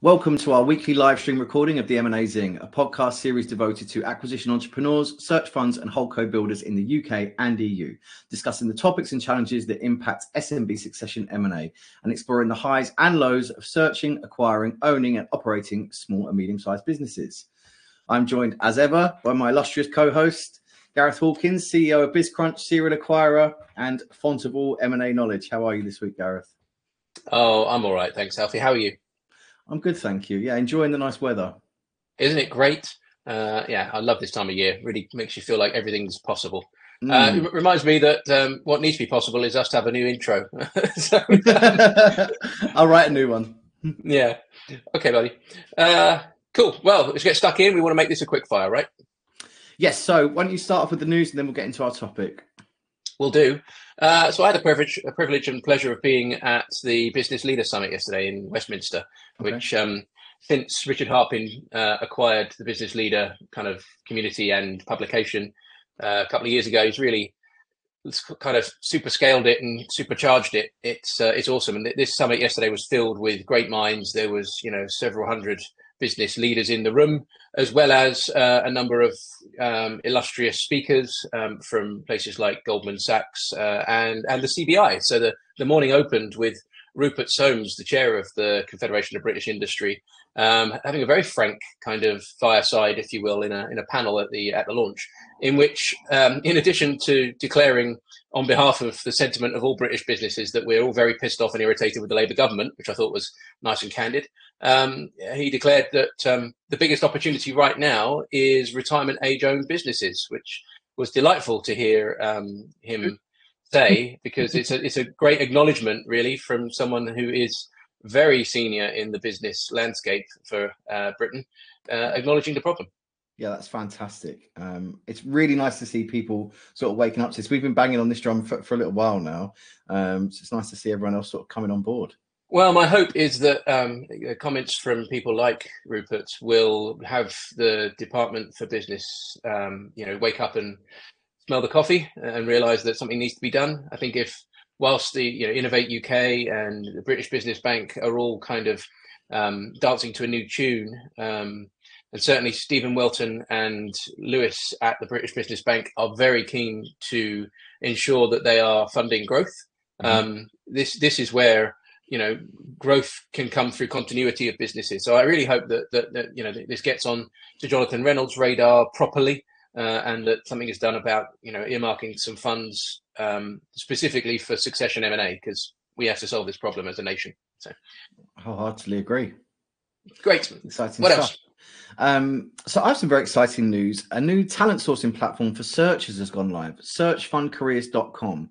Welcome to our weekly live stream recording of the M&A Zing, a podcast series devoted to acquisition entrepreneurs, search funds and holdco builders in the UK and EU, discussing the topics and challenges that impact SMB succession M&A and exploring the highs and lows of searching, acquiring, owning and operating small and medium-sized businesses. I'm joined as ever by my illustrious co-host, Gareth Hawkins, CEO of BizCrunch, serial acquirer and font of all M&A knowledge. How are you this week, Gareth? Oh, I'm all right. Thanks, Alfie. How are you? I'm good, thank you. Yeah, enjoying the nice weather. Isn't it great? Yeah, I love this time of year. Really makes you feel like everything's possible. It reminds me that what needs to be possible is us to have a new intro. I'll write a new one. Yeah. Okay, buddy. Cool. Well, let's get stuck in. We want to make this a quick fire, right? Yes. So why don't you start off with the news and then we'll get into our topic. Will do. So I had the privilege and pleasure of being at the Business Leader Summit yesterday in Westminster, which since Richard Harpin acquired the Business Leader kind of community and publication a couple of years ago, he's really kind of super scaled it and supercharged it. It's awesome. And this summit yesterday was filled with great minds. There was, several hundred business leaders in the room, as well as a number of illustrious speakers from places like Goldman Sachs and the CBI. So the morning opened with Rupert Soames, the chair of the Confederation of British Industry, having a very frank kind of fireside, if you will, in a panel at the launch, in which, in addition to declaring on behalf of the sentiment of all British businesses that we're all very pissed off and irritated with the Labour government, which I thought was nice and candid, he declared that the biggest opportunity right now is retirement age-owned businesses, which was delightful to hear him say, because it's a great acknowledgement, really, from someone who is very senior in the business landscape for Britain, acknowledging the problem. Yeah, that's fantastic. It's really nice to see people sort of waking up to this. We've been banging on this drum for a little while now. So it's nice to see everyone else sort of coming on board. Well, my hope is that comments from people like Rupert will have the Department for Business, wake up and smell the coffee and realise that something needs to be done. I think whilst the Innovate UK and the British Business Bank are all kind of dancing to a new tune, and certainly Stephen Welton and Lewis at the British Business Bank are very keen to ensure that they are funding growth. This is where growth can come through continuity of businesses. So I really hope that this gets on to Jonathan Reynolds' radar properly, and that something is done about earmarking some funds specifically for succession M&A, because we have to solve this problem as a nation. So I wholeheartedly agree. Great. Exciting what stuff. Else? So I have some very exciting news. A new talent sourcing platform for searchers has gone live, searchfundcareers.com.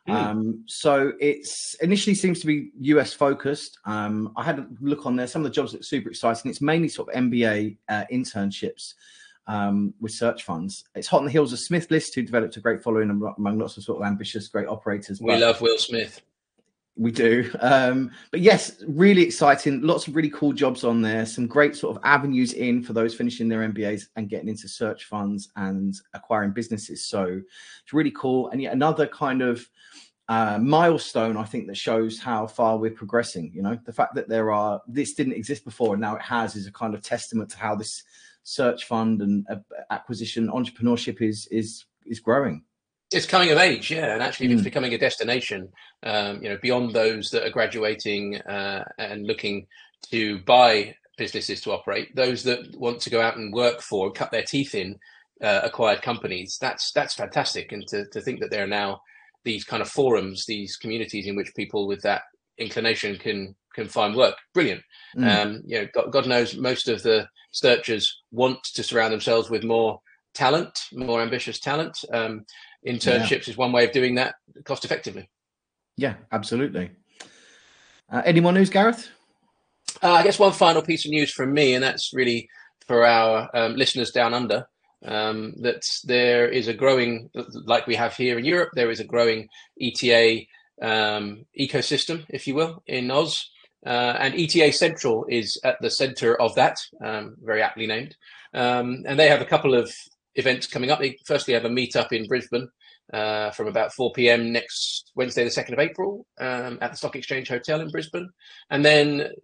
So it's initially seems to be US focused. I had a look on there. Some of the jobs look super exciting. It's mainly sort of MBA internships with search funds. It's hot on the heels of Smith List, who developed a great following among lots of sort of ambitious, great operators. We love Will Smith. We do. But yes, really exciting. Lots of really cool jobs on there. Some great sort of avenues in for those finishing their MBAs and getting into search funds and acquiring businesses. So it's really cool. And yet another kind of milestone, I think, that shows how far we're progressing. The fact that this didn't exist before and now it has is a kind of testament to how this search fund and acquisition entrepreneurship is growing. It's coming of age, yeah, and actually it's becoming a destination, beyond those that are graduating and looking to buy businesses to operate. Those that want to go out and work for, cut their teeth in acquired companies. That's fantastic, and to think that there are now these kind of forums, these communities in which people with that inclination can find work. Brilliant. God knows most of the searchers want to surround themselves with more talent, more ambitious talent. Internships is one way of doing that cost effectively. Yeah, absolutely. Any more news, Gareth? I guess one final piece of news from me, and that's really for our listeners down under, that there is a growing, like we have here in Europe, there is a growing ETA ecosystem, if you will, in Oz. And ETA Central is at the center of that, very aptly named. And they have a couple of events coming up. They firstly have a meetup in Brisbane from about 4 p.m. next Wednesday, the 2nd of April, at the Stock Exchange Hotel in Brisbane. And then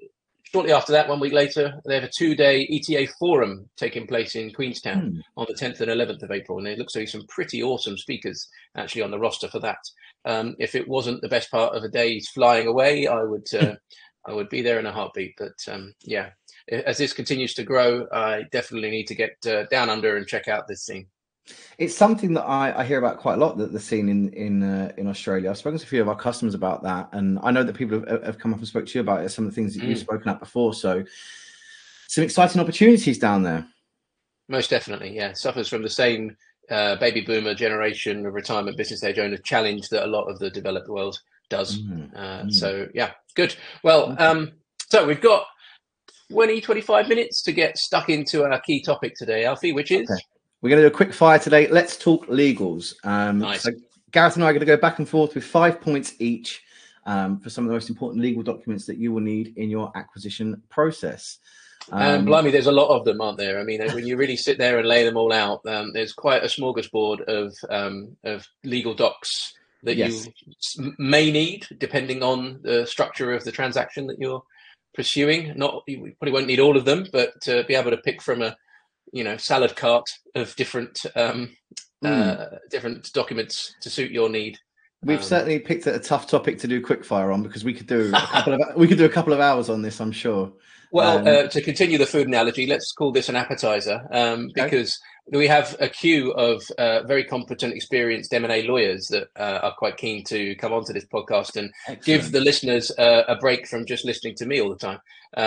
shortly after that, 1 week later, they have a 2-day ETA forum taking place in Queenstown on the 10th and 11th of April. And it looks to be some pretty awesome speakers actually on the roster for that. If it wasn't the best part of a day's flying away, I would be there in a heartbeat. But yeah, as this continues to grow, I definitely need to get down under and check out this scene. It's something that I hear about quite a lot, that the scene in Australia. I've spoken to a few of our customers about that, and I know that people have come up and spoke to you about it, some of the things that you've spoken about before. So some exciting opportunities down there. Most definitely, yeah. Suffers from the same baby boomer generation of retirement business age owner challenge that a lot of the developed world does. So yeah, good. Well, so we've got 25 minutes to get stuck into our key topic today, Alfie, which is... Okay. We're going to do a quick fire today. Let's talk legals. Nice. So Gareth and I are going to go back and forth with 5 points each for some of the most important legal documents that you will need in your acquisition process. And blimey, there's a lot of them, aren't there? I mean, when you really sit there and lay them all out, there's quite a smorgasbord of legal docs that you may need, depending on the structure of the transaction that you're pursuing. You probably won't need all of them, but to be able to pick from a salad cart of different different documents to suit your need. We've certainly picked a tough topic to do quickfire on, because we could do a couple of hours on this, I'm sure. Well, to continue the food analogy, let's call this an appetizer, because we have a queue of very competent, experienced M&A lawyers that are quite keen to come onto this podcast and give the listeners a break from just listening to me all the time.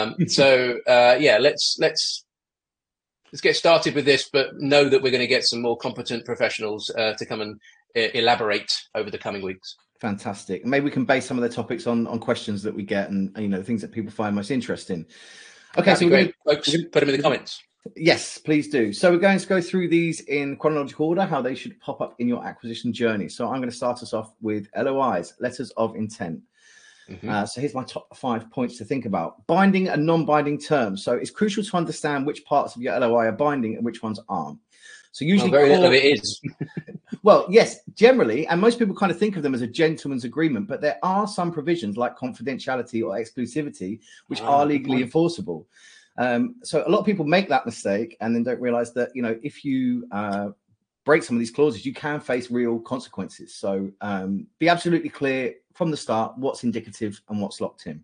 Let's get started with this, but know that we're going to get some more competent professionals to come and elaborate over the coming weeks. Fantastic. Maybe we can base some of the topics on questions that we get and things that people find most interesting. Okay, so folks, put them in the comments. Yes, please do. So we're going to go through these in chronological order, how they should pop up in your acquisition journey. So I'm going to start us off with LOIs, letters of intent. So here's my top 5 points to think about. Binding and non-binding terms. So it's crucial to understand which parts of your LOI are binding and which ones aren't. So usually very little of it is. Well, yes, generally, and most people kind of think of them as a gentleman's agreement, but there are some provisions like confidentiality or exclusivity which are legally enforceable. So a lot of people make that mistake and then don't realize that, if you break some of these clauses, you can face real consequences. So be absolutely clear from the start what's indicative and what's locked in.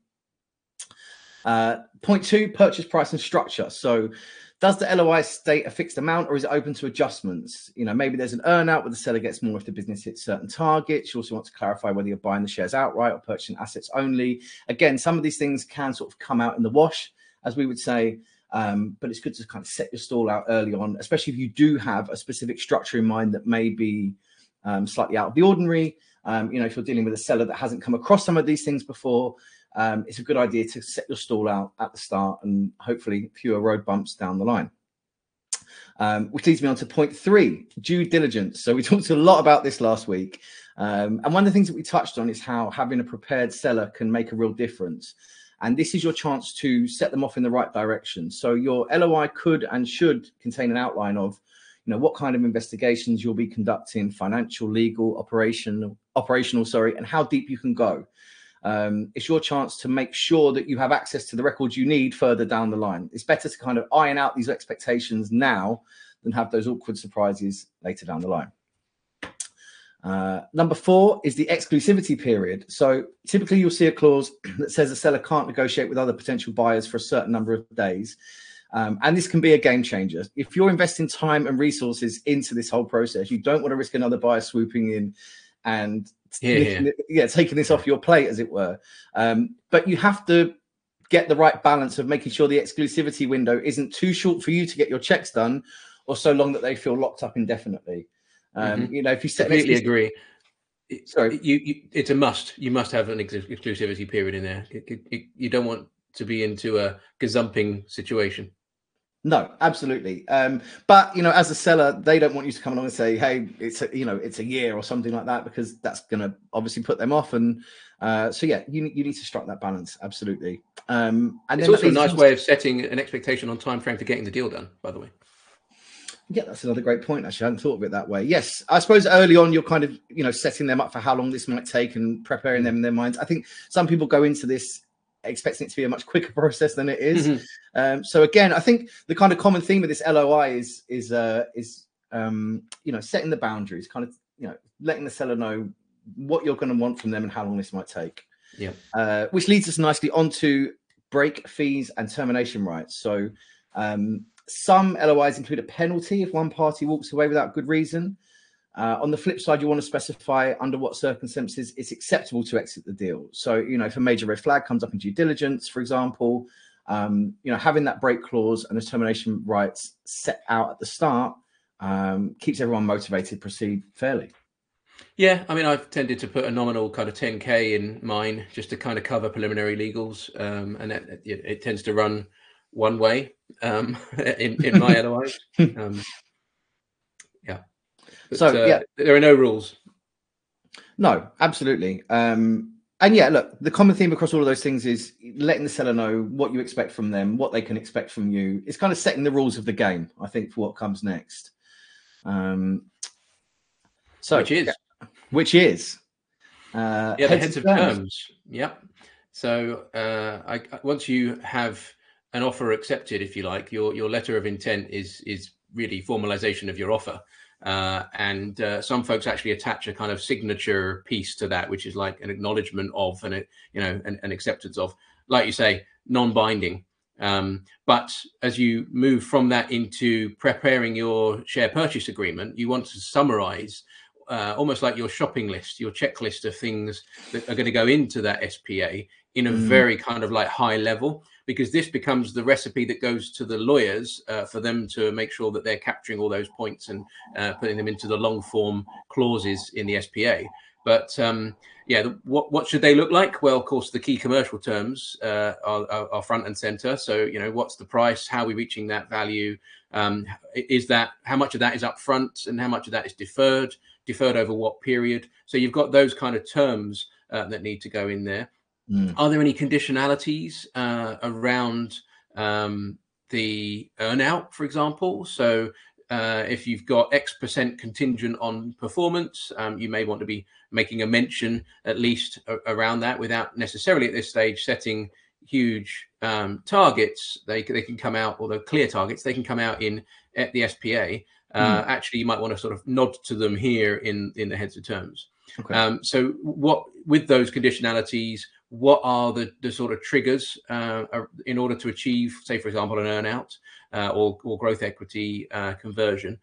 Point 2, purchase price and structure. So does the LOI state a fixed amount, or is it open to adjustments? Maybe there's an earn out where the seller gets more if the business hits certain targets. You also want to clarify whether you're buying the shares outright or purchasing assets only. Again, some of these things can sort of come out in the wash, as we would say. But it's good to kind of set your stall out early on, especially if you do have a specific structure in mind that may be slightly out of the ordinary. If you're dealing with a seller that hasn't come across some of these things before, it's a good idea to set your stall out at the start and hopefully fewer road bumps down the line. Which leads me on to point 3, due diligence. So we talked a lot about this last week. And one of the things that we touched on is how having a prepared seller can make a real difference. And this is your chance to set them off in the right direction. So your LOI could and should contain an outline of, what kind of investigations you'll be conducting, financial, legal, operational, and how deep you can go. It's your chance to make sure that you have access to the records you need further down the line. It's better to kind of iron out these expectations now than have those awkward surprises later down the line. Number 4 is the exclusivity period. So typically you'll see a clause that says the seller can't negotiate with other potential buyers for a certain number of days. And this can be a game changer. If you're investing time and resources into this whole process, you don't want to risk another buyer swooping in and taking this off your plate, as it were. But you have to get the right balance of making sure the exclusivity window isn't too short for you to get your checks done, or so long that they feel locked up indefinitely. If you set completely agree. Sorry, it's a must. You must have an exclusivity period in there. You don't want to be into a gazumping situation. No, absolutely. But as a seller, they don't want you to come along and say, "Hey, it's a year" or something like that, because that's going to obviously put them off. And you need to strike that balance. Absolutely. And it's also a nice way of setting an expectation on time frame for getting the deal done, by the way. Yeah, that's another great point. Actually, I hadn't thought of it that way. Yes, I suppose early on you're kind of, setting them up for how long this might take and preparing them in their minds. I think some people go into this expecting it to be a much quicker process than it is. So again, I think the kind of common theme of this LOI is setting the boundaries, kind of letting the seller know what you're going to want from them and how long this might take. Yeah. Which leads us nicely onto break fees and termination rights. So some LOIs include a penalty if one party walks away without good reason. On the flip side, you want to specify under what circumstances it's acceptable to exit the deal. So, if a major red flag comes up in due diligence, for example, having that break clause and the termination rights set out at the start keeps everyone motivated to proceed fairly. Yeah, I mean, I've tended to put a nominal kind of 10K in mine just to kind of cover preliminary legals, and it tends to run one way in my LOIs. Yeah. But, there are no rules. No, absolutely. And yeah, look, the common theme across all of those things is letting the seller know what you expect from them, what they can expect from you. It's kind of setting the rules of the game, I think, for what comes next. Which is the heads of terms. Yep. So once you have an offer accepted, if you like, your letter of intent is really formalization of your offer. And some folks actually attach a kind of signature piece to that, which is like an acknowledgement of an acceptance of, like you say, non-binding. But as you move from that into preparing your share purchase agreement, you want to summarize almost like your shopping list, your checklist of things that are going to go into that SPA in a very kind of like high level, because this becomes the recipe that goes to the lawyers for them to make sure that they're capturing all those points and putting them into the long form clauses in the SPA. But what should they look like? Well, of course, the key commercial terms are front and center. So, what's the price? How are we reaching that value? How much of that is upfront and how much of that is deferred over what period? So you've got those kind of terms that need to go in there. Are there any conditionalities around the earnout, for example? So if you've got X% contingent on performance, you may want to be making a mention at least around that, without necessarily at this stage setting huge targets. They can come out, or the clear targets, they can come out at the SPA. Actually, you might want to sort of nod to them here in the heads of terms. Okay. So what with those conditionalities, what are the sort of triggers in order to achieve, say, for example, an earnout or growth equity conversion?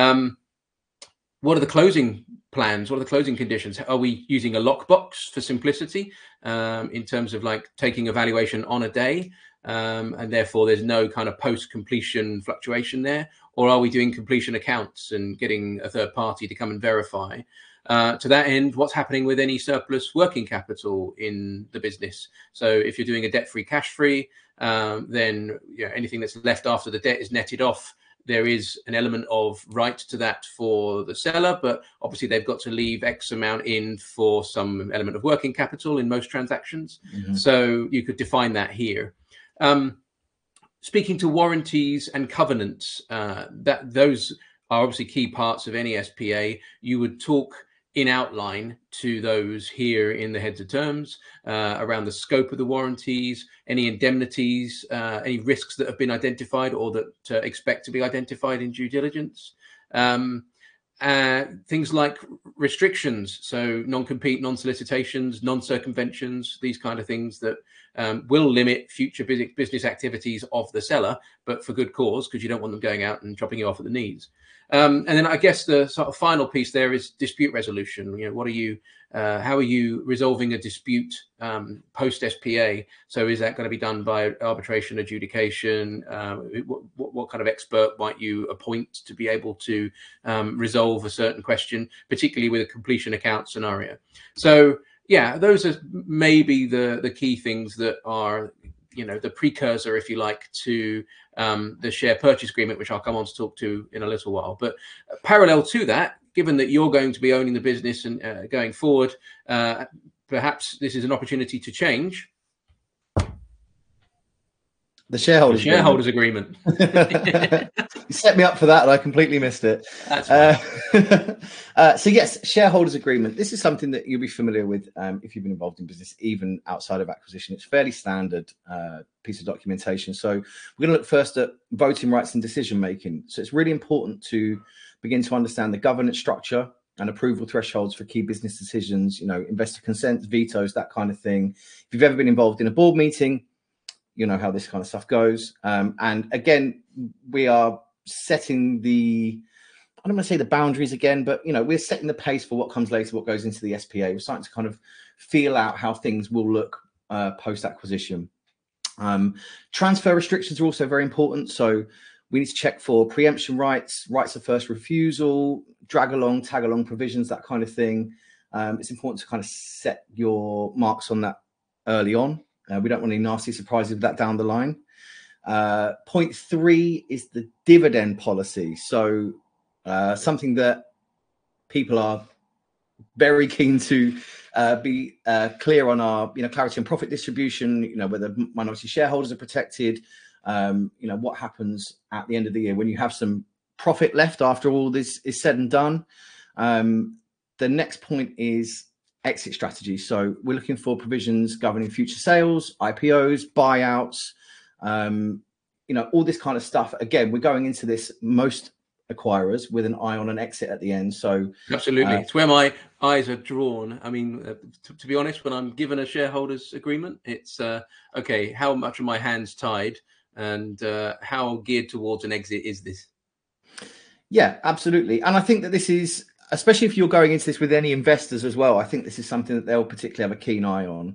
What are the closing plans? What are the closing conditions? Are we using a lockbox for simplicity in terms of like taking a valuation on a day, and therefore there's no kind of post-completion fluctuation there? Or are we doing completion accounts and getting a third party to come and verify? To that end, what's happening with any surplus working capital in the business? So if you're doing a debt-free, cash-free, then anything that's left after the debt is netted off. There is an element of right to that for the seller, but obviously they've got to leave X amount in for some element of working capital in most transactions. So you could define that here. Speaking to warranties and covenants, those are obviously key parts of any SPA. You would talk in outline to those here in the heads of terms around the scope of the warranties, any indemnities, any risks that have been identified or that expect to be identified in due diligence. Things like restrictions, so non-compete, non-solicitations, non-circumventions, these kind of things that will limit future business activities of the seller, but for good cause, because you don't want them going out and chopping you off at the knees. And then I guess the sort of final piece there is dispute resolution. How are you resolving a dispute post SPA? So is that going to be done by arbitration, adjudication? What kind of expert might you appoint to be able to resolve a certain question, particularly with a completion account scenario? So yeah, those are maybe the key things that are, the precursor, if you like, to the share purchase agreement, which I'll come on to talk to in a little while. But parallel to that, given that you're going to be owning the business and going forward, perhaps this is an opportunity to change. The shareholders agreement. You set me up for that and I completely missed it. That's fine. So yes, shareholders agreement. This is something that you'll be familiar with if you've been involved in business, even outside of acquisition. It's fairly standard piece of documentation. So we're going to look first at voting rights and decision making. So it's really important to begin to understand the governance structure and approval thresholds for key business decisions, investor consents, vetoes, that kind of thing. If you've ever been involved in a board meeting, you know how this kind of stuff goes. And again, we are setting I don't want to say the boundaries again, but we're setting the pace for what comes later, what goes into the SPA. We're starting to kind of feel out how things will look post-acquisition. Transfer restrictions are also very important. So we need to check for preemption rights, rights of first refusal, drag along, tag along provisions, that kind of thing. It's important to kind of set your marks on that early on. We don't want any nasty surprises with that down the line. Point 3 is the dividend policy. So something that people are very keen to be clear on our, clarity and profit distribution, whether minority shareholders are protected, what happens at the end of the year when you have some profit left after all this is said and done. The next point is exit strategy. So we're looking for provisions governing future sales, IPOs, buyouts, all this kind of stuff. Again, we're going into this, most acquirers, with an eye on an exit at the end. So absolutely, it's where my eyes are drawn. I mean, to be honest, when I'm given a shareholders agreement, it's okay, how much are my hands tied, and how geared towards an exit is this? Yeah, absolutely. And I think that this is, especially if you're going into this with any investors as well, I think this is something that they'll particularly have a keen eye on.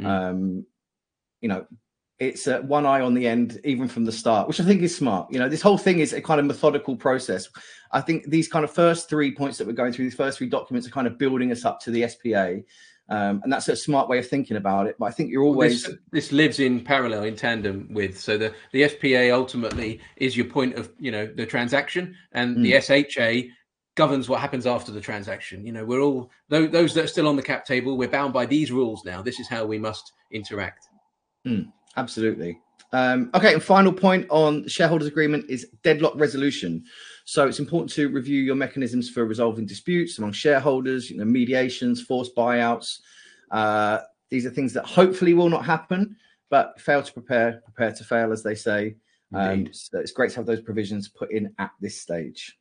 It's one eye on the end, even from the start, which I think is smart. This whole thing is a kind of methodical process. I think these kind of first 3 points that we're going through, these first 3 documents, are kind of building us up to the SPA. And that's a smart way of thinking about it. But I think you're always... This lives in parallel, in tandem with... So the SPA ultimately is your point of, the transaction, and the SHA governs what happens after the transaction. We're all, those that are still on the cap table, we're bound by these rules now. This is how we must interact. Absolutely. Okay, and final point on the shareholders agreement is deadlock resolution. So it's important to review your mechanisms for resolving disputes among shareholders, mediations, forced buyouts. These are things that hopefully will not happen, but fail to prepare to fail, as they say. So it's great to have those provisions put in at this stage.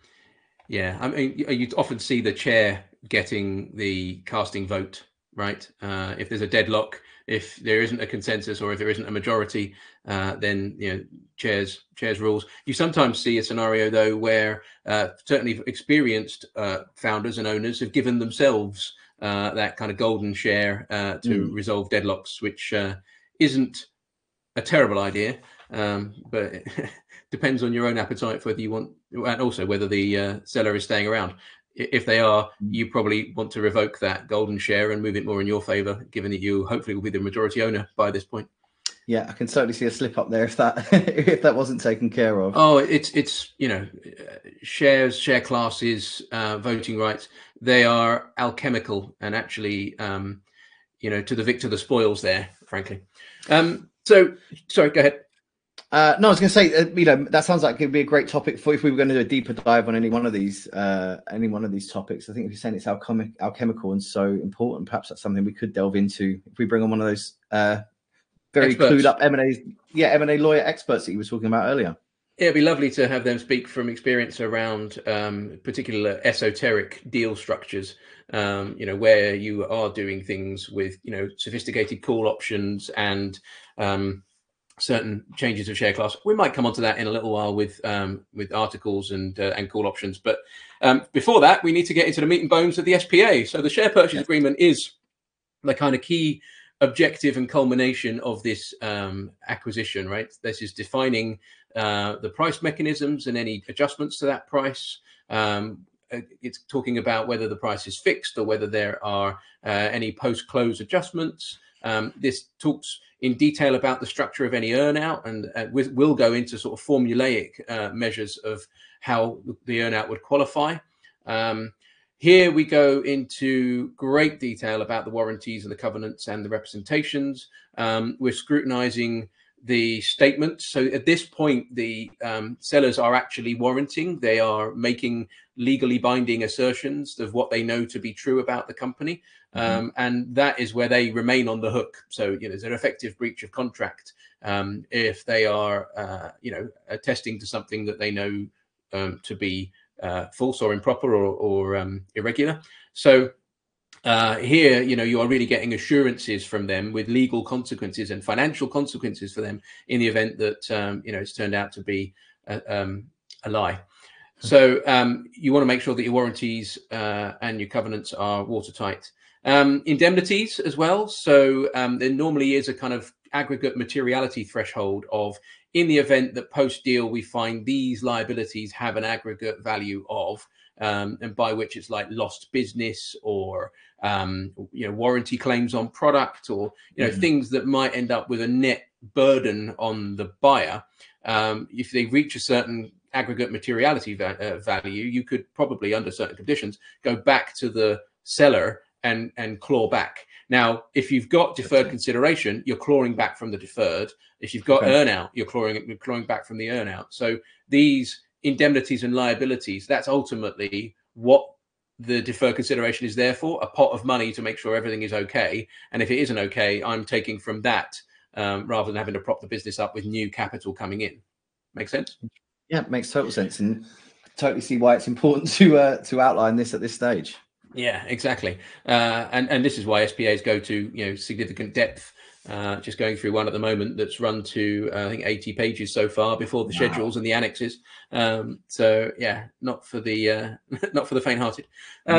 Yeah, I mean, you often see the chair getting the casting vote, right? If there's a deadlock, if there isn't a consensus, or if there isn't a majority, then chairs rules. You sometimes see a scenario though where certainly experienced founders and owners have given themselves that kind of golden share to resolve deadlocks, which isn't a terrible idea, but it depends on your own appetite for whether you want, and also whether the seller is staying around. If they are, you probably want to revoke that golden share and move it more in your favor, given that you hopefully will be the majority owner by this point. Yeah, I can certainly see a slip up there if that wasn't taken care of. Oh, it's shares, share classes, voting rights. They are alchemical, and actually, to the victor the spoils there, frankly. So, sorry, go ahead. No, I was going to say, that sounds like it'd be a great topic for if we were going to do a deeper dive on any one of these topics. I think if you're saying it's alchemical and so important, perhaps that's something we could delve into if we bring on one of those very clued up M&A lawyer experts that you were talking about earlier. Yeah, it'd be lovely to have them speak from experience around particular esoteric deal structures, where you are doing things with, sophisticated call options and certain changes of share class. We might come on to that in a little while with articles and call options. But before that, we need to get into the meat and bones of the SPA. So the share purchase agreement is the kind of key objective and culmination of this acquisition, right? This is defining the price mechanisms and any adjustments to that price. It's talking about whether the price is fixed or whether there are any post-close adjustments. This talks in detail about the structure of any earnout, and we'll go into sort of formulaic measures of how the earnout would qualify. Here we go into great detail about the warranties and the covenants and the representations. We're scrutinizing the statement. So at this point, the sellers are actually warranting. They are making legally binding assertions of what they know to be true about the company. And that is where they remain on the hook. So, there's an effective breach of contract if they are, attesting to something that they know to be false or improper or irregular. So here, you are really getting assurances from them with legal consequences and financial consequences for them in the event that, it's turned out to be a lie. So you want to make sure that your warranties and your covenants are watertight. Indemnities as well. So there normally is a kind of aggregate materiality threshold of, in the event that post-deal we find these liabilities have an aggregate value of, and by which it's like lost business or warranty claims on product or things that might end up with a net burden on the buyer. If they reach a certain aggregate materiality value, you could probably, under certain conditions, go back to the seller and claw back. Now, if you've got deferred consideration, you're clawing back from the deferred. If you've got earnout, you're clawing back from the earnout. So these indemnities and liabilities, that's ultimately what the deferred consideration is there for, a pot of money to make sure everything is okay. And if it isn't okay, I'm taking from that rather than having to prop the business up with new capital coming in. Make sense? Yeah, it makes total sense, and I totally see why it's important to outline this at this stage. Yeah, exactly. And this is why SPAs go to significant depth. Just going through one at the moment that's run to I think 80 pages so far before the schedules and the annexes. So yeah, not for the faint-hearted.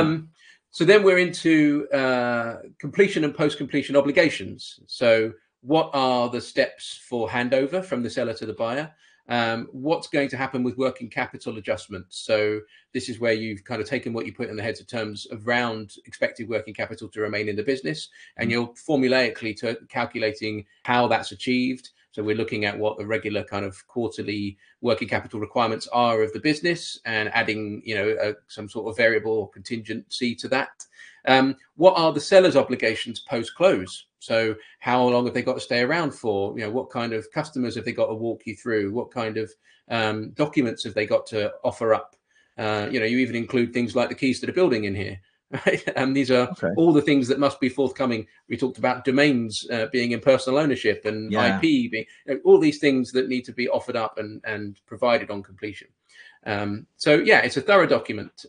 So then we're into completion and post-completion obligations. So what are the steps for handover from the seller to the buyer? What's going to happen with working capital adjustments? So this is where you've kind of taken what you put in the heads of terms around expected working capital to remain in the business, and you're formulaically calculating how that's achieved. So we're looking at what the regular kind of quarterly working capital requirements are of the business and adding, some sort of variable or contingency to that. What are the seller's obligations post-close? So how long have they got to stay around for? What kind of customers have they got to walk you through? What kind of documents have they got to offer up? You even include things like the keys to the building in here. Right? And these are all the things that must be forthcoming. We talked about domains being in personal ownership and IP being all these things that need to be offered up and provided on completion. So yeah, it's a thorough document.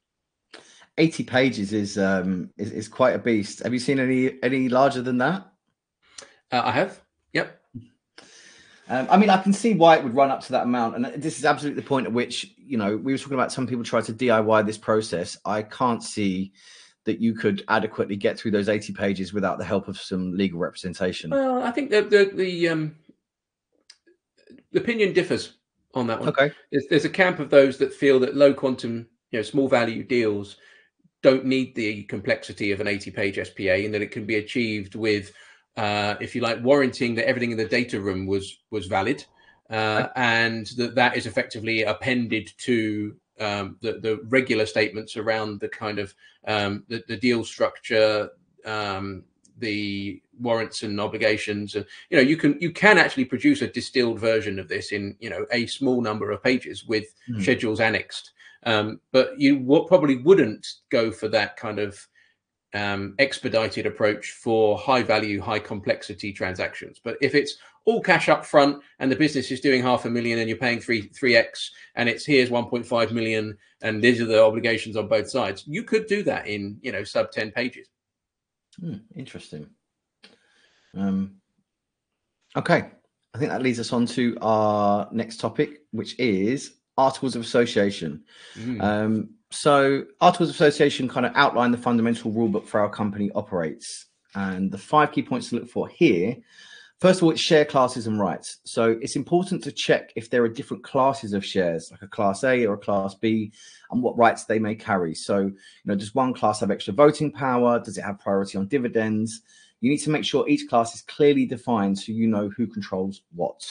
80 pages is quite a beast. Have you seen any larger than that? I have. Yep. I mean, I can see why it would run up to that amount. And this is absolutely the point at which, we were talking about some people try to DIY this process. I can't see that you could adequately get through those 80 pages without the help of some legal representation. Well, I think that the opinion differs on that one. Okay. There's a camp of those that feel that low quantum, small value deals don't need the complexity of an 80-page SPA, and that it can be achieved with, if you like, warranting that everything in the data room was valid, and that is effectively appended to the regular statements around the kind of the deal structure, the warrants and obligations. You can actually produce a distilled version of this in a small number of pages with schedules annexed. But you probably wouldn't go for that kind of expedited approach for high value, high complexity transactions. But if it's all cash up front and the business is doing $500,000 and you're paying 3x and it's here's 1.5 million and these are the obligations on both sides, you could do that in sub 10 pages. Interesting. Okay, I think that leads us on to our next topic, which is Articles of Association. So Articles of Association kind of outline the fundamental rule book for how our company operates. And the 5 key points to look for here, first of all, it's share classes and rights. So it's important to check if there are different classes of shares, like a class A or a class B, and what rights they may carry. So, does one class have extra voting power? Does it have priority on dividends? You need to make sure each class is clearly defined so you know who controls what.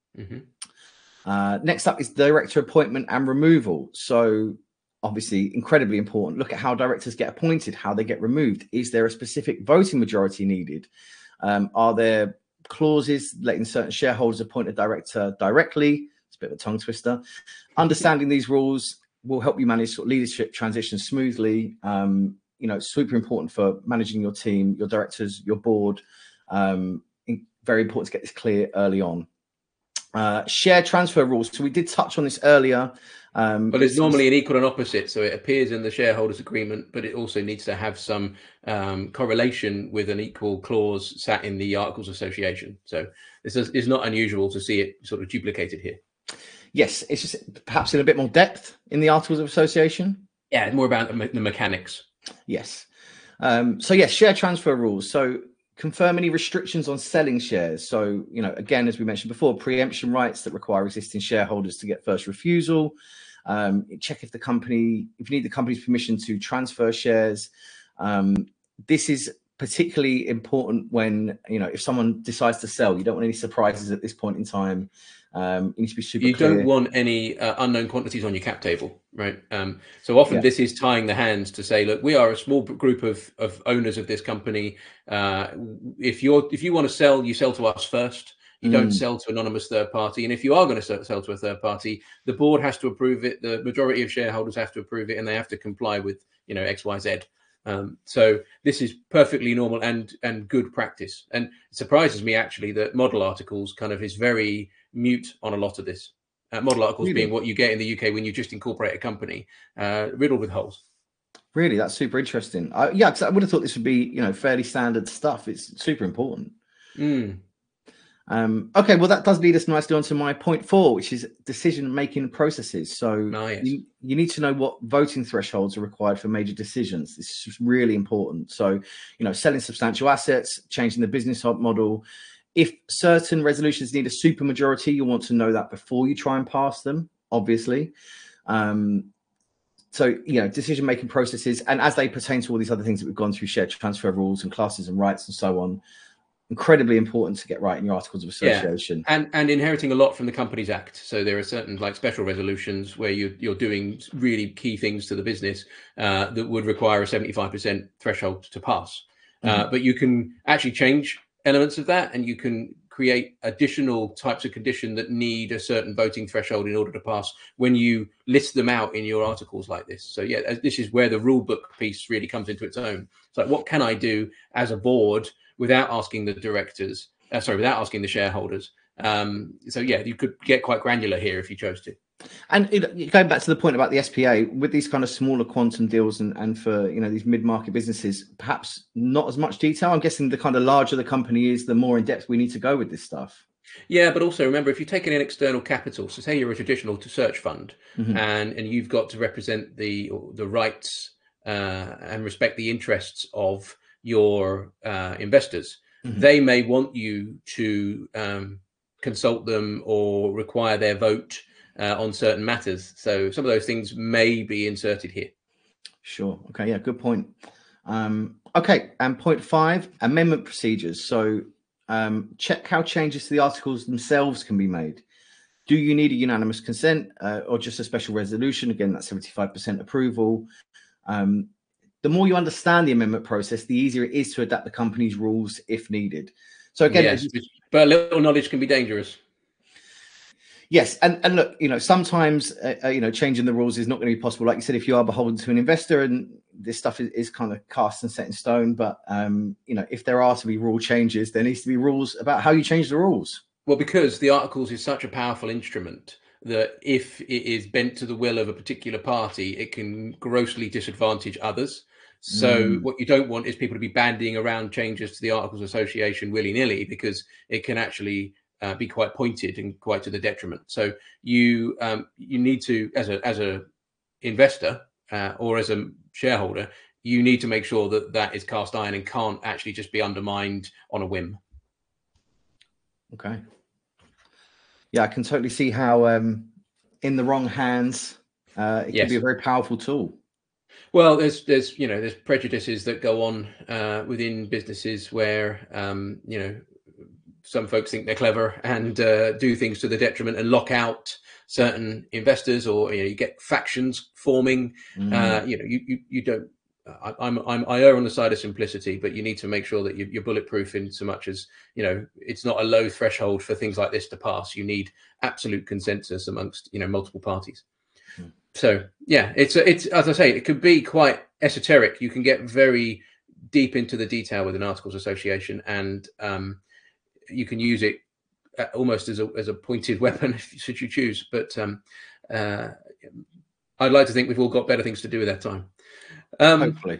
Next up is director appointment and removal. So obviously incredibly important. Look at how directors get appointed, how they get removed. Is there a specific voting majority needed? Are there clauses letting certain shareholders appoint a director directly. It's a bit of a tongue twister. Understanding these rules will help you manage sort of leadership transitions smoothly. Super important for managing your team, your directors, your board. Very important to get this clear early on. Share transfer rules. So we did touch on this earlier. But it's normally an equal and opposite. So it appears in the shareholders agreement, but it also needs to have some correlation with an equal clause sat in the Articles of Association. So this is not unusual to see it sort of duplicated here. Yes, it's just perhaps in a bit more depth in the Articles of Association. Yeah, more about the mechanics. Yes. Share transfer rules. So confirm any restrictions on selling shares. So, again, as we mentioned before, preemption rights that require existing shareholders to get first refusal. Check if you need the company's permission to transfer shares. This is particularly important when, if someone decides to sell, you don't want any surprises at this point in time. You need to be super clear. You don't want any unknown quantities on your cap table, right? So often this is tying the hands to say, look, we are a small group of owners of this company. If you want to sell, you sell to us first. You don't sell to anonymous third party. And if you are going to sell to a third party, the board has to approve it. The majority of shareholders have to approve it, and they have to comply with, X, Y, Z. So this is perfectly normal and good practice. And it surprises me actually that model articles kind of is very mute on a lot of this. Model articles being what you get in the UK when you just incorporate a company, riddled with holes. Really, that's super interesting. Because I would have thought this would be, fairly standard stuff. It's super important. Okay, well, that does lead us nicely on to my point 4, which is decision-making processes. So you need to know what voting thresholds are required for major decisions. This is really important. So, selling substantial assets, changing the business model. If certain resolutions need a supermajority, you'll want to know that before you try and pass them, obviously. Decision-making processes, and as they pertain to all these other things that we've gone through, share transfer rules and classes and rights and so on, incredibly important to get right in your Articles of Association. Yeah. And inheriting a lot from the Companies Act. So there are certain special resolutions where you're doing really key things to the business that would require a 75% threshold to pass. But you can actually change elements of that, and you can create additional types of condition that need a certain voting threshold in order to pass when you list them out in your articles like this. So this is where the rule book piece really comes into its own. It's like, what can I do as a board without asking the directors, without asking the shareholders? You could get quite granular here if you chose to. And going back to the point about the SPA, with these kind of smaller quantum deals and for these mid-market businesses, perhaps not as much detail. I'm guessing the kind of larger the company is, the more in depth we need to go with this stuff. Yeah, but also remember, if you're taking in external capital, so say you're a traditional search fund, and you've got to represent the rights and respect the interests of your investors, they may want you to consult them or require their vote on certain matters. So some of those things may be inserted here. Sure. Okay. Yeah. Good point. Okay. And point 5, amendment procedures. So check how changes to the articles themselves can be made. Do you need a unanimous consent or just a special resolution? Again, that's 75% approval. The more you understand the amendment process, the easier it is to adapt the company's rules if needed. So again, but a little knowledge can be dangerous. Yes, and look, sometimes changing the rules is not going to be possible. Like you said, if you are beholden to an investor, and this stuff is kind of cast and set in stone. But if there are to be rule changes, there needs to be rules about how you change the rules. Well, because the articles is such a powerful instrument that if it is bent to the will of a particular party, it can grossly disadvantage others. So what you don't want is people to be bandying around changes to the Articles of Association willy-nilly, because it can actually be quite pointed and quite to the detriment. So you need to, as a investor or as a shareholder, you need to make sure that is cast iron and can't actually just be undermined on a whim. Okay. Yeah, I can totally see how in the wrong hands it can be a very powerful tool. Well, there's prejudices that go on within businesses where some folks think they're clever and do things to the detriment and lock out certain investors, or you get factions forming. You don't I err on the side of simplicity, but you need to make sure that you're bulletproof in so much as, it's not a low threshold for things like this to pass. You need absolute consensus amongst, multiple parties. So yeah, it's as I say, it could be quite esoteric. You can get very deep into the detail with an articles association, and you can use it almost as a pointed weapon should you choose. But I'd like to think we've all got better things to do with our time. Hopefully.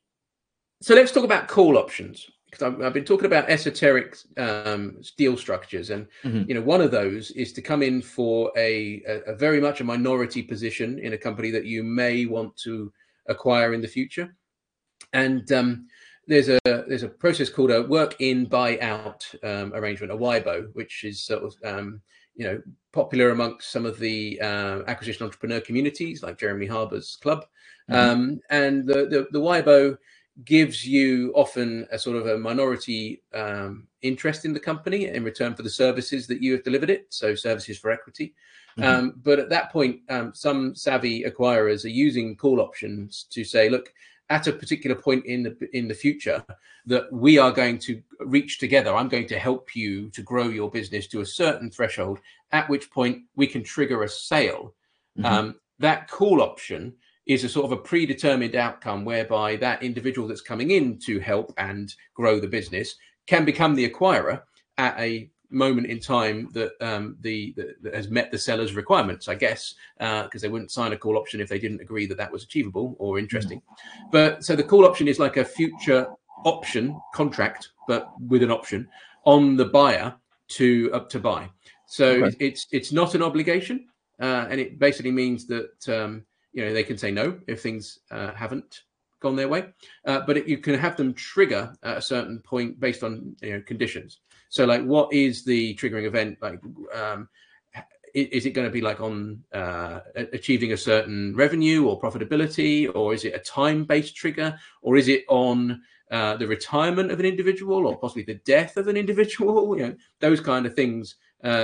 So let's talk about call options, because I've been talking about esoteric deal structures, and one of those is to come in for a very much a minority position in a company that you may want to acquire in the future. And there's a process called a work-in buy-out arrangement, a WIBO, which is sort of popular amongst some of the acquisition entrepreneur communities, like Jeremy Harbour's club. And the WIBO gives you often a sort of a minority interest in the company in return for the services that you have delivered it, so services for equity. But at that point, some savvy acquirers are using call options to say, look, at a particular point in the future that we are going to reach together, I'm going to help you to grow your business to a certain threshold, at which point we can trigger a sale. That call option is a sort of a predetermined outcome whereby that individual that's coming in to help and grow the business can become the acquirer at a moment in time that that has met the seller's requirements, I guess, because they wouldn't sign a call option if they didn't agree that that was achievable or interesting. But so the call option is like a future option contract, but with an option on the buyer to buy. So it's not an obligation, and it basically means that they can say no if things haven't gone their way, but you can have them trigger at a certain point based on conditions. So like, what is the triggering event? Like, is it going to be like on achieving a certain revenue or profitability, or is it a time-based trigger, or is it on the retirement of an individual, or possibly the death of an individual? Those kind of things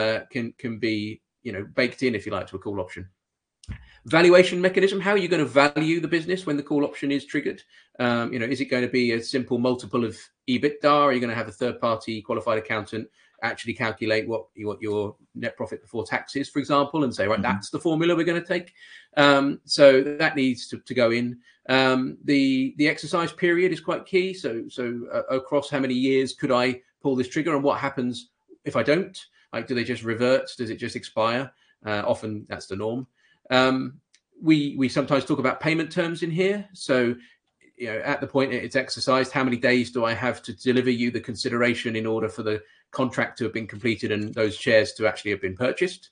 can be baked in, if you like, to a call option. Valuation mechanism: how are you going to value the business when the call option is triggered? Is it going to be a simple multiple of EBITDA? Or are you going to have a third-party qualified accountant actually calculate what your net profit before tax is, for example, and say, right, that's the formula we're going to take? So that needs to go in. The exercise period is quite key. So across how many years could I pull this trigger, and what happens if I don't? Like, do they just revert? Does it just expire? Often that's the norm. We sometimes talk about payment terms in here. So, at the point it's exercised, how many days do I have to deliver you the consideration in order for the contract to have been completed and those shares to actually have been purchased?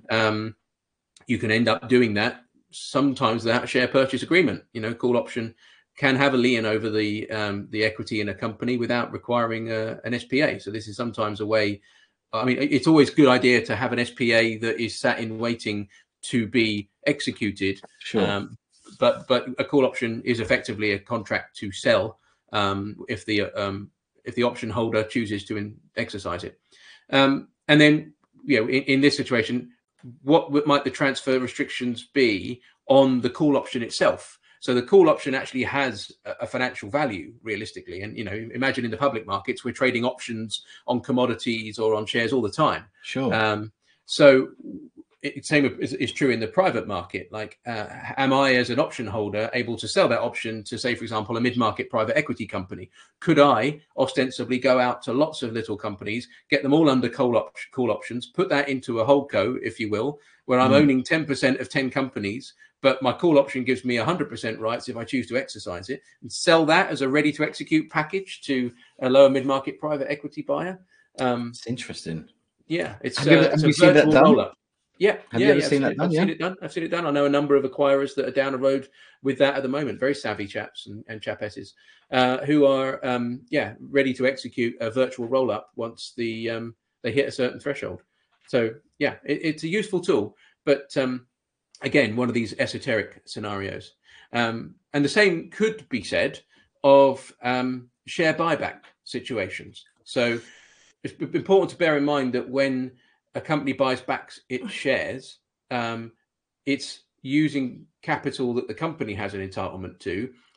You can end up doing that sometimes without a share purchase agreement. Call option can have a lien over the equity in a company without requiring an SPA. So this is sometimes a way. I mean, it's always a good idea to have an SPA that is sat in waiting to be executed. Sure. But a call option is effectively a contract to sell if the option holder chooses to exercise it. And then, in this situation, what might the transfer restrictions be on the call option itself? So the call option actually has a financial value, realistically. And, imagine in the public markets, we're trading options on commodities or on shares all the time. Sure. So same is true in the private market. Like, am I, as an option holder, able to sell that option to, say, for example, a mid-market private equity company? Could I ostensibly go out to lots of little companies, get them all under call options, put that into a holdco, if you will, where I'm owning 10% of 10 companies, but my call option gives me 100% rights if I choose to exercise it, and sell that as a ready-to-execute package to a lower mid-market private equity buyer? It's interesting. Yeah, it's have you seen that done? Roll-up. Yeah, have you ever seen that done? I've seen it done. I know a number of acquirers that are down the road with that at the moment. Very savvy chaps and chapesses who are ready to execute a virtual roll-up once they hit a certain threshold. So yeah, it's a useful tool, but again, one of these esoteric scenarios. And the same could be said of share buyback situations. So it's important to bear in mind that when a company buys back its shares, it's using capital that the company has an entitlement to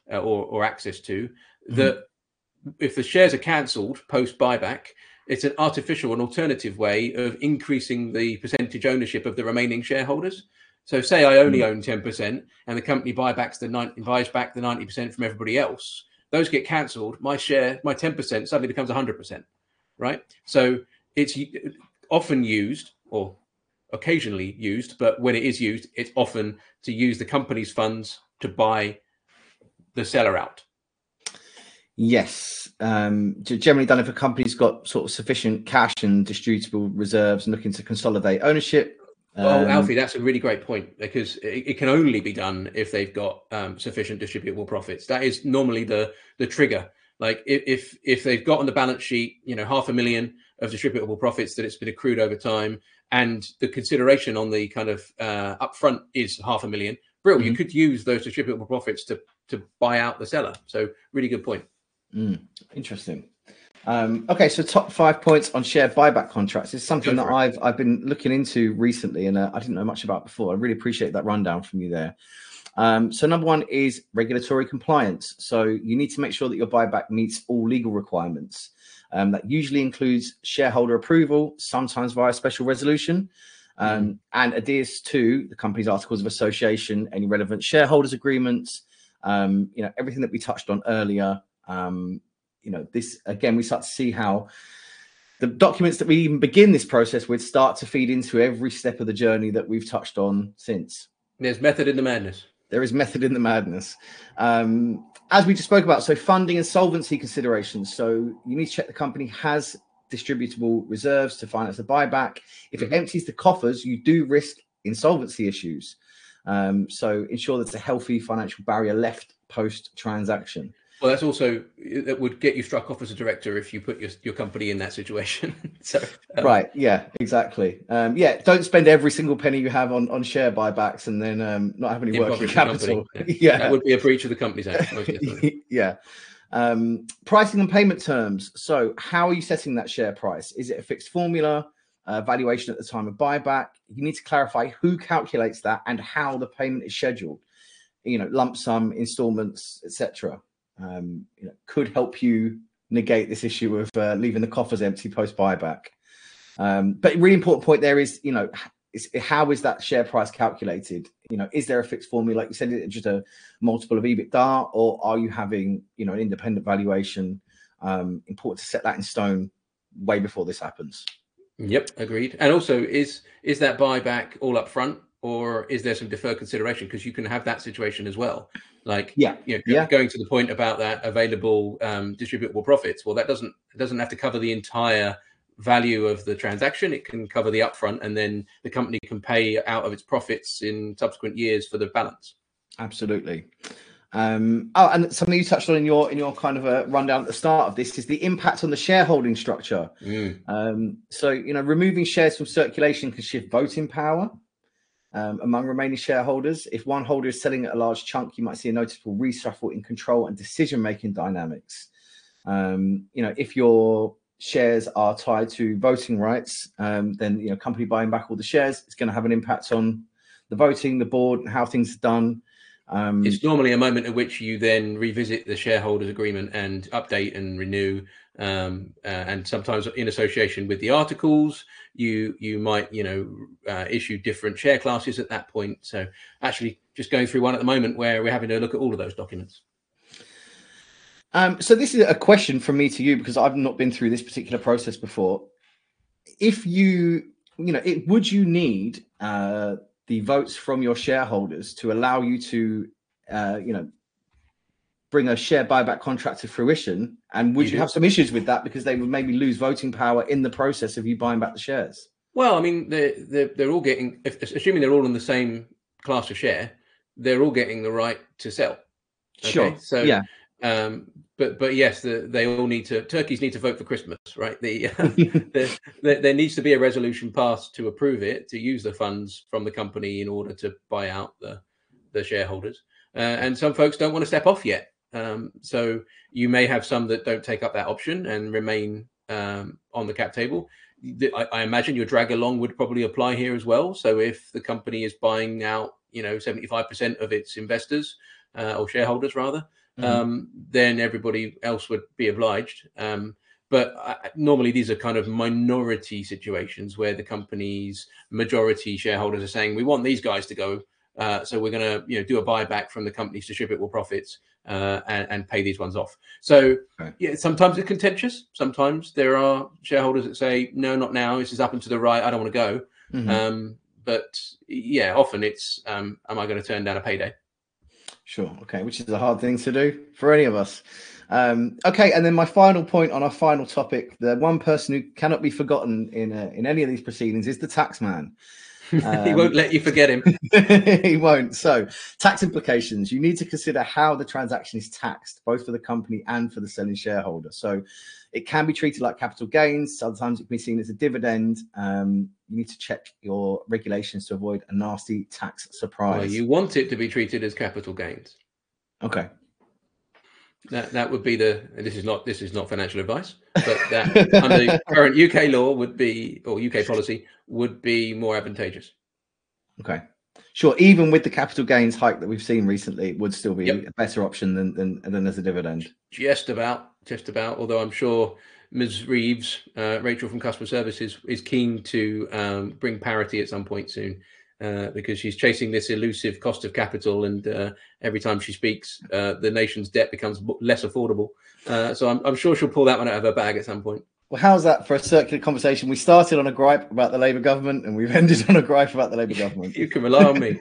or access to, that if the shares are cancelled post buyback, it's an artificial and alternative way of increasing the percentage ownership of the remaining shareholders. So say I only own 10% and the company buys back the 90% from everybody else. Those get cancelled. My 10% suddenly becomes 100%, right? So it's often used, or occasionally used, but when it is used, it's often to use the company's funds to buy the seller out. Yes, generally done if a company's got sort of sufficient cash and distributable reserves and looking to consolidate ownership. Alfie, that's a really great point, because it can only be done if they've got sufficient distributable profits. That is normally the trigger. Like if they've got on the balance sheet, 500,000 of distributable profits that it's been accrued over time, and the consideration on the kind of upfront is 500,000. Brilliant. You could use those distributable profits to buy out the seller. So really good point. Interesting. Okay, so top 5 points on share buyback contracts is something that I've been looking into recently, and I didn't know much about before. I really appreciate that rundown from you there. So number 1 is regulatory compliance. So you need to make sure that your buyback meets all legal requirements. That usually includes shareholder approval, sometimes via special resolution, and adheres to the company's articles of association, any relevant shareholders agreements, everything that we touched on earlier. This again, we start to see how the documents that we even begin this process with start to feed into every step of the journey that we've touched on since. There's method in the madness. There is method in the madness. As we just spoke about, so funding and solvency considerations. So you need to check the company has distributable reserves to finance the buyback. If it empties the coffers, you do risk insolvency issues. So ensure there's a healthy financial barrier left post-transaction. Well, that's also, that would get you struck off as a director if you put your company in that situation. Right. Yeah, exactly. Don't spend every single penny you have on share buybacks and then not have any working capital. Yeah, that would be a breach of the Companies Act. Most definitely. Yeah. Pricing and payment terms. So how are you setting that share price? Is it a fixed formula, valuation at the time of buyback? You need to clarify who calculates that and how the payment is scheduled. Lump sum, installments, etc. Could help you negate this issue of leaving the coffers empty post buyback. But a really important point there is, how is that share price calculated? Is there a fixed formula? Like you said, is it just a multiple of EBITDA, or are you having, an independent valuation? Important to set that in stone way before this happens. Yep, agreed. And also, is that buyback all up front, or is there some deferred consideration? Because you can have that situation as well. Like, going to the point about that available distributable profits. Well, that doesn't have to cover the entire value of the transaction. It can cover the upfront, and then the company can pay out of its profits in subsequent years for the balance. Absolutely. And something you touched on in your kind of a rundown at the start of this is the impact on the shareholding structure. So removing shares from circulation can shift voting power among remaining shareholders. If one holder is selling at a large chunk, you might see a noticeable reshuffle in control and decision-making dynamics. If your shares are tied to voting rights, then company buying back all the shares is going to have an impact on the voting, the board, and how things are done. It's normally a moment at which you then revisit the shareholders agreement and update and renew, and sometimes in association with the articles, you might issue different share classes at that point. So actually just going through one at the moment where we're having to look at all of those documents. So this is a question from me to you, because I've not been through this particular process before. If would you need the votes from your shareholders to allow you to, bring a share buyback contract to fruition? And would you have some issues with that because they would maybe lose voting power in the process of you buying back the shares? Well, I mean, they're all getting, assuming they're all in the same class of share, they're all getting the right to sell. Okay? Sure. So yeah. But yes, they all turkeys need to vote for Christmas, right? There needs to be a resolution passed to approve it, to use the funds from the company in order to buy out the shareholders. And some folks don't want to step off yet. So you may have some that don't take up that option and remain on the cap table. I imagine your drag along would probably apply here as well. So if the company is buying out, 75% of its investors or shareholders rather, then everybody else would be obliged. But normally these are kind of minority situations where the company's majority shareholders are saying, we want these guys to go. So we're going to do a buyback from the company's distributable profits and pay these ones off. So yeah, sometimes it's contentious. Sometimes there are shareholders that say, no, not now. This is up and to the right. I don't want to go. But yeah, often it's, am I going to turn down a payday? Sure. Okay. Which is a hard thing to do for any of us. Okay. And then my final point on our final topic, the one person who cannot be forgotten in any of these proceedings is the tax man. He won't let you forget him. He won't. So tax implications, you need to consider how the transaction is taxed, both for the company and for the selling shareholder. So it can be treated like capital gains. Sometimes it can be seen as a dividend. You need to check your regulations to avoid a nasty tax surprise. Well, you want it to be treated as capital gains. Okay. That would be this is not financial advice, but that under current UK law would be, or UK policy would be more advantageous. Okay. Sure. Even with the capital gains hike that we've seen recently, it would still be a better option than as a dividend. Just about. Although I'm sure Ms. Reeves, Rachel from Customer Services, is keen to bring parity at some point soon. Because she's chasing this elusive cost of capital, and every time she speaks, the nation's debt becomes less affordable. So I'm sure she'll pull that one out of her bag at some point. Well, how's that for a circular conversation? We started on a gripe about the Labour government, and we've ended on a gripe about the Labour government. You can rely on me.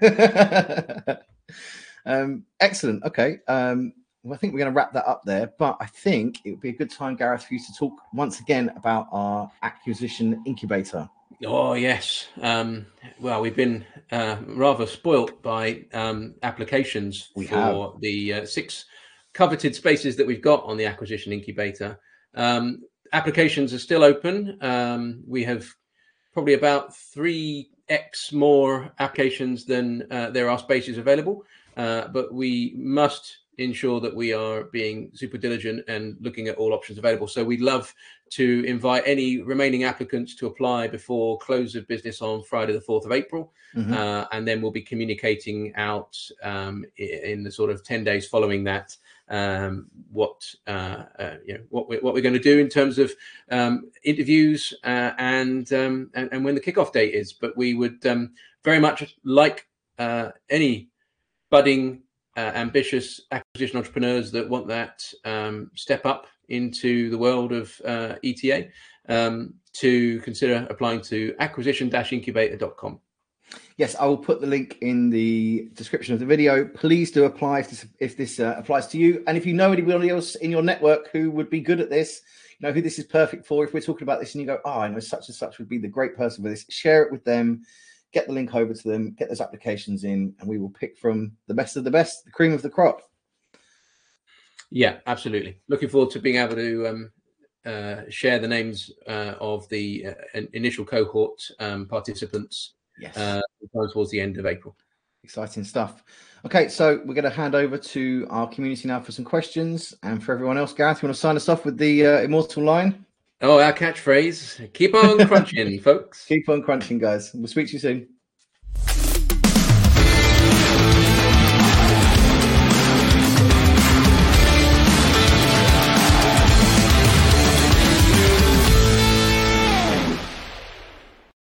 Excellent. Okay. Well, I think we're going to wrap that up there, but I think it would be a good time, Gareth, for you to talk once again about our acquisition incubator. Oh, yes. Well, we've been rather spoilt by applications for the 6 coveted spaces that we've got on the acquisition incubator. Applications are still open. We have probably about 3x more applications than there are spaces available, but we must ensure that we are being super diligent and looking at all options available. So we'd love to invite any remaining applicants to apply before close of business on Friday, the 4th of April. And then we'll be communicating out in the sort of 10 days following that what we're going to do in terms of interviews and when the kickoff date is. But we would very much like any budding ambitious acquisition entrepreneurs that want that step up into the world of ETA to consider applying to acquisition-incubator.com. Yes, I will put the link in the description of the video. Please do apply if this applies to you. And if you know anybody else in your network who would be good at this, you know who this is perfect for. If we're talking about this and you go, I know such and such would be the great person for this, share it with them. Get the link over to them, get those applications in, and we will pick from the best of the best, the cream of the crop. Yeah, absolutely. Looking forward to being able to share the names of the initial cohort participants towards the end of April. Exciting stuff. Okay, so we're going to hand over to our community now for some questions. And for everyone else, Gareth, you want to sign us off with the immortal line? Oh, our catchphrase, keep on crunching, folks. Keep on crunching, guys. We'll speak to you soon.